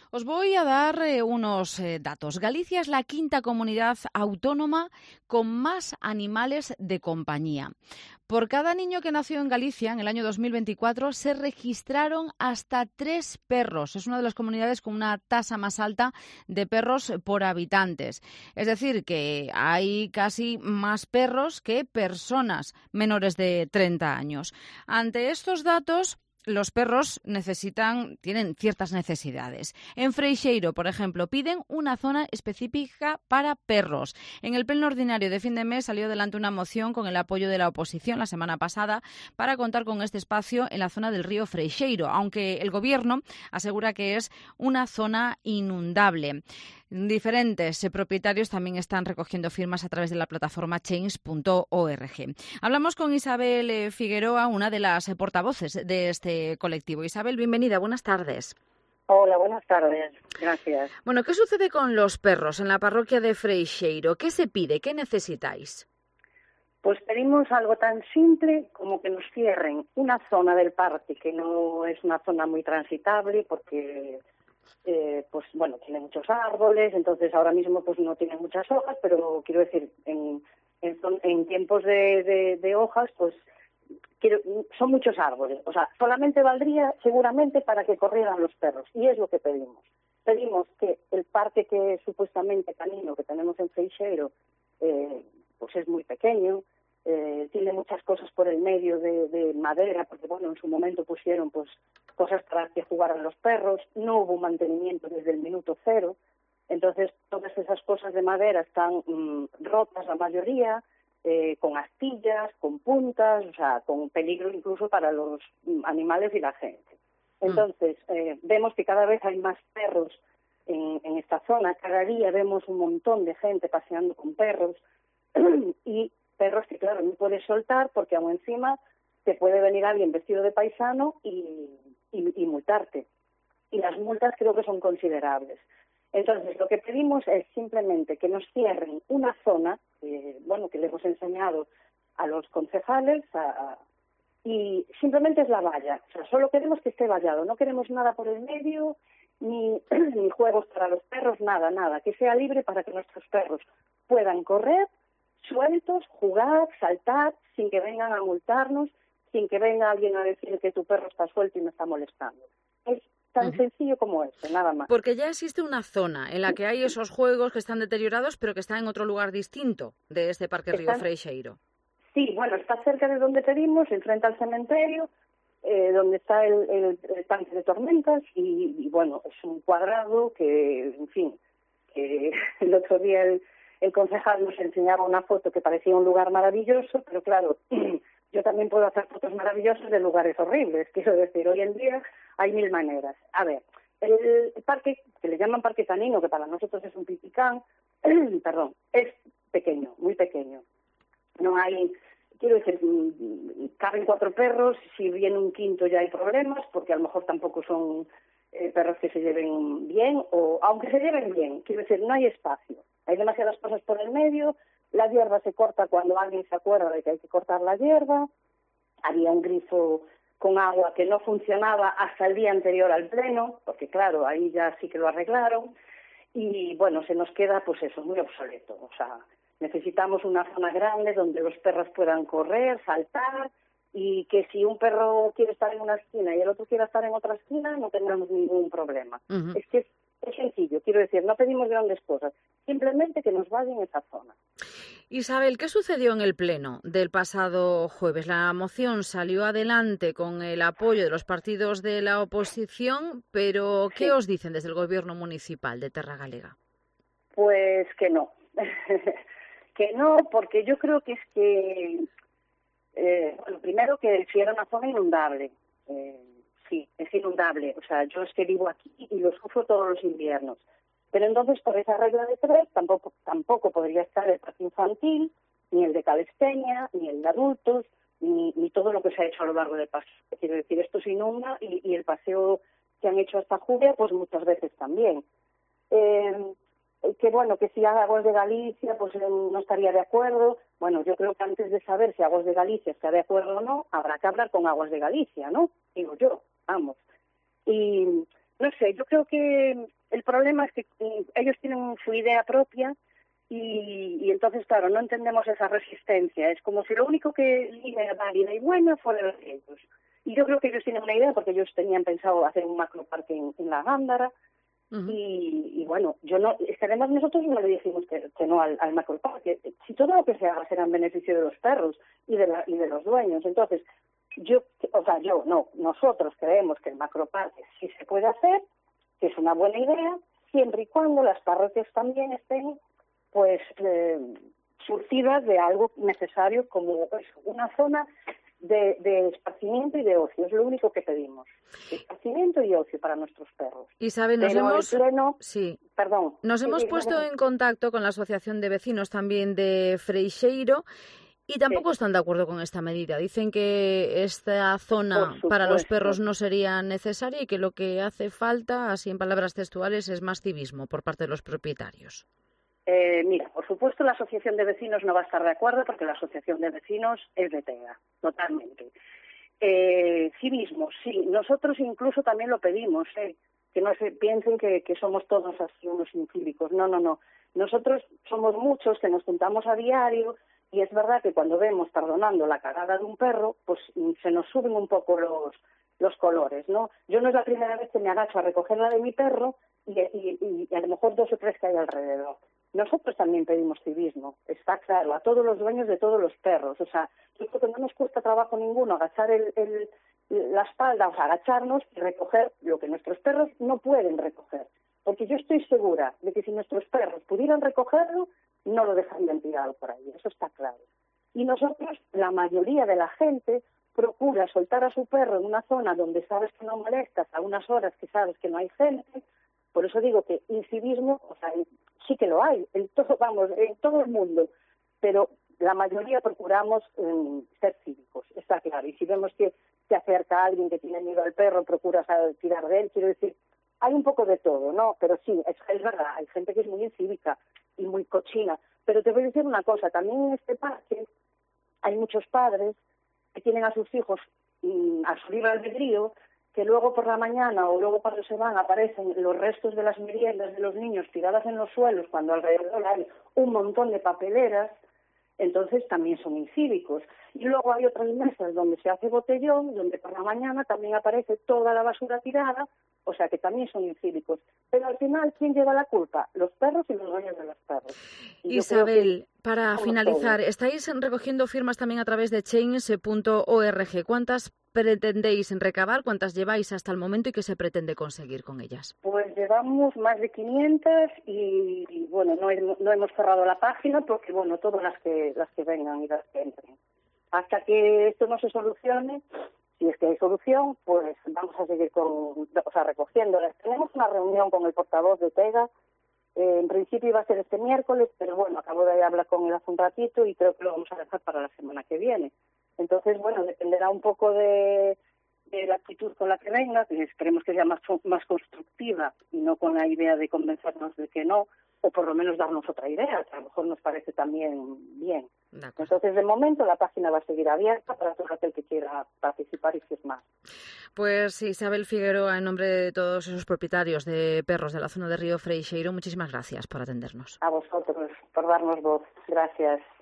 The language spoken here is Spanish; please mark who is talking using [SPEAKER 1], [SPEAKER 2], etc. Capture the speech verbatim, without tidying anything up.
[SPEAKER 1] Os voy a dar eh, unos eh, datos. Galicia es la quinta comunidad autónoma con más animales de compañía. Por cada niño que nació en Galicia en el año dos mil veinticuatro se registraron hasta tres perros. Es una de las comunidades con una tasa más alta de perros por habitantes. Es decir, que hay casi más perros que personas menores de treinta años. Ante estos datos, los perros necesitan, tienen ciertas necesidades. En Freixeiro, por ejemplo, piden una zona específica para perros. En el pleno ordinario de fin de mes salió adelante una moción con el apoyo de la oposición la semana pasada para contar con este espacio en la zona del río Freixeiro, aunque el gobierno asegura que es una zona inundable. Diferentes propietarios también están recogiendo firmas a través de la plataforma change punto org. Hablamos con Isabel Figueroa, una de las portavoces de este colectivo. Isabel, bienvenida, buenas tardes.
[SPEAKER 2] Hola, buenas tardes, gracias.
[SPEAKER 1] Bueno, ¿qué sucede con los perros en la parroquia de Freixeiro? ¿Qué se pide? ¿Qué necesitáis?
[SPEAKER 2] Pues pedimos algo tan simple como que nos cierren una zona del parque que no es una zona muy transitable porque... Eh, pues bueno, tiene muchos árboles, entonces ahora mismo pues no tiene muchas hojas, pero quiero decir, en, en, en tiempos de, de, de hojas, pues quiero, son muchos árboles. O sea, solamente valdría seguramente para que corrieran los perros, y es lo que pedimos. Pedimos que el parque que es supuestamente canino que tenemos en Freixeiro, eh, pues es muy pequeño, eh, tiene muchas cosas por el medio de, de madera, porque bueno, en su momento pusieron pues cosas para que jugaran los perros, no hubo mantenimiento desde el minuto cero, entonces todas esas cosas de madera están mmm, rotas la mayoría, eh, con astillas, con puntas, o sea, con peligro incluso para los mmm, animales y la gente. Entonces, eh, vemos que cada vez hay más perros en, en esta zona, cada día vemos un montón de gente paseando con perros, y perros que claro, no puedes soltar porque aún encima te puede venir alguien vestido de paisano y, y, y multarte. Y las multas creo que son considerables. Entonces, lo que pedimos es simplemente que nos cierren una zona, eh, bueno, que le hemos enseñado a los concejales, a, a, y simplemente es la valla. O sea, solo queremos que esté vallado, no queremos nada por el medio, ni, ni juegos para los perros, nada, nada. Que sea libre para que nuestros perros puedan correr sueltos, jugar, saltar, sin que vengan a multarnos, sin que venga alguien a decir que tu perro está suelto y me está molestando. Es tan uh-huh. sencillo como eso, nada más.
[SPEAKER 1] Porque ya existe una zona en la que hay esos juegos que están deteriorados, pero que están en otro lugar distinto de este Parque Río
[SPEAKER 2] Están...
[SPEAKER 1] Freixeiro.
[SPEAKER 2] Sí, bueno, está cerca de donde pedimos, enfrente al cementerio, eh, donde está el, el, el tanque de tormentas, y, y bueno, es un cuadrado que, en fin, que el otro día el El concejal nos enseñaba una foto que parecía un lugar maravilloso, pero claro, yo también puedo hacer fotos maravillosas de lugares horribles. Quiero decir, hoy en día hay mil maneras. A ver, el parque, que le llaman parque canino, que para nosotros es un pipicán, perdón, es pequeño, muy pequeño. No hay, quiero decir, caben cuatro perros, si viene un quinto ya hay problemas, porque a lo mejor tampoco son eh, perros que se lleven bien, o aunque se lleven bien, quiero decir, no hay espacio. Hay demasiadas cosas por el medio, la hierba se corta cuando alguien se acuerda de que hay que cortar la hierba, había un grifo con agua que no funcionaba hasta el día anterior al pleno, porque claro, ahí ya sí que lo arreglaron, y bueno, se nos queda pues eso, muy obsoleto, o sea, necesitamos una zona grande donde los perros puedan correr, saltar, y que si un perro quiere estar en una esquina y el otro quiere estar en otra esquina, no tengamos ningún problema. Uh-huh. Es que es, es sencillo, quiero decir, no pedimos grandes cosas, simplemente que nos vayan esa zona.
[SPEAKER 1] Isabel, ¿qué sucedió en el pleno del pasado jueves? La moción salió adelante con el apoyo de los partidos de la oposición, pero ¿qué sí. os dicen desde el gobierno municipal de Terra Galega?
[SPEAKER 2] Pues que no, que no, porque yo creo que es que, eh, bueno, primero que si era una zona inundable, eh, sí, es inundable, o sea, yo es que vivo aquí y lo sufro todos los inviernos. Pero entonces, por esa regla de tres, tampoco tampoco podría estar el parque infantil, ni el de calistenia, ni el de adultos, ni, ni todo lo que se ha hecho a lo largo del paseo. Quiero decir, esto se inunda y, y el paseo que han hecho hasta Julia, pues muchas veces también. Eh, que bueno, que si Aguas de Galicia, pues eh, no estaría de acuerdo. Bueno, yo creo que antes de saber si Aguas de Galicia está de acuerdo o no, habrá que hablar con Aguas de Galicia, ¿no? Digo yo, vamos. Y... no sé, yo creo que el problema es que ellos tienen su idea propia y, y entonces, claro, no entendemos esa resistencia. Es como si lo único que era válida y buena fuera de ellos. Y yo creo que ellos tienen una idea porque ellos tenían pensado hacer un macroparque en, en la Gándara. Uh-huh. y, y bueno, yo no, es que además nosotros no le dijimos que, que no al, al macroparque. Si todo lo que se haga será en beneficio de los perros y de, la, y de los dueños. Entonces, yo, o sea, yo, no, nosotros creemos que el macroparque sí se puede hacer, que es una buena idea, siempre y cuando las parroquias también estén, pues, eh, surtidas de algo necesario como pues, una zona de, de esparcimiento y de ocio. Es lo único que pedimos. Esparcimiento y ocio para nuestros perros.
[SPEAKER 1] Isabel, nos
[SPEAKER 2] Pero
[SPEAKER 1] hemos,
[SPEAKER 2] pleno,
[SPEAKER 1] sí.
[SPEAKER 2] perdón,
[SPEAKER 1] nos
[SPEAKER 2] sí,
[SPEAKER 1] hemos
[SPEAKER 2] sí,
[SPEAKER 1] puesto
[SPEAKER 2] perdón.
[SPEAKER 1] en contacto con la Asociación de Vecinos también de Freixeiro y tampoco
[SPEAKER 2] Sí.
[SPEAKER 1] están de acuerdo con esta medida. Dicen que esta zona para los perros no sería necesaria y que lo que hace falta, así en palabras textuales, es más civismo por parte de los propietarios.
[SPEAKER 2] Eh, mira, por supuesto la Asociación de Vecinos no va a estar de acuerdo porque la Asociación de Vecinos es de Tega, totalmente. Eh, civismo, sí, nosotros incluso también lo pedimos, eh, que no se piensen que, que somos todos así unos incívicos, no, no, no. Nosotros somos muchos que nos juntamos a diario y es verdad que cuando vemos, perdonando, la cagada de un perro, pues se nos suben un poco los, los colores, ¿no? Yo no es la primera vez que me agacho a recoger la de mi perro y, y, y a lo mejor dos o tres que hay alrededor. Nosotros también pedimos civismo, está claro, a todos los dueños de todos los perros. O sea, yo creo que no nos cuesta trabajo ninguno agachar el, el, la espalda, o sea, agacharnos y recoger lo que nuestros perros no pueden recoger. Porque yo estoy segura de que si nuestros perros pudieran recogerlo, no lo dejarían tirado por ahí, eso está claro. Y nosotros, la mayoría de la gente, procura soltar a su perro en una zona donde sabes que no molestas, a unas horas que sabes que no hay gente. Por eso digo que incivismo, o sea, sí que lo hay, en todo, vamos, en todo el mundo, pero la mayoría procuramos um, ser cívicos, está claro. Y si vemos que se acerca a alguien que tiene miedo al perro, procuras tirar de él, quiero decir, hay un poco de todo, ¿no? Pero sí, es, es verdad, hay gente que es muy incívica y muy cochina. Pero te voy a decir una cosa, también en este parque hay muchos padres que tienen a sus hijos um, a su libre albedrío, que luego por la mañana o luego cuando se van aparecen los restos de las meriendas de los niños tiradas en los suelos cuando alrededor hay un montón de papeleras, entonces también son incívicos. Y luego hay otras mesas donde se hace botellón, donde por la mañana también aparece toda la basura tirada, o sea que también son incívicos. Pero al final, ¿quién lleva la culpa? Los perros y los dueños de los perros. Y
[SPEAKER 1] Isabel, para finalizar, todos. Estáis recogiendo firmas también a través de change punto org. ¿Cuántas pretendéis recabar? ¿Cuántas lleváis hasta el momento y qué se pretende conseguir con ellas?
[SPEAKER 2] Pues llevamos más de quinientas y, y bueno, no, he, no hemos cerrado la página porque, bueno, todas las que, las que vengan y las que entren. Hasta que esto no se solucione, si es que hay solución, pues vamos a seguir con, o sea, recogiéndolas. Tenemos una reunión con el portavoz de Tega. Eh, en principio iba a ser este miércoles, pero bueno, acabo de hablar con él hace un ratito y creo que lo vamos a dejar para la semana que viene. Entonces, bueno, dependerá un poco de, de la actitud con la que venga, que esperemos que sea más, más constructiva y no con la idea de convencernos de que no, o por lo menos darnos otra idea, que a lo mejor nos parece también bien. Entonces, de momento, la página va a seguir abierta para todo aquel que quiera participar y firmar.
[SPEAKER 1] Pues Isabel Figueroa, en nombre de todos esos propietarios de perros de la zona de Río Freixeiro, muchísimas gracias por atendernos.
[SPEAKER 2] A vosotros, por darnos voz. Gracias.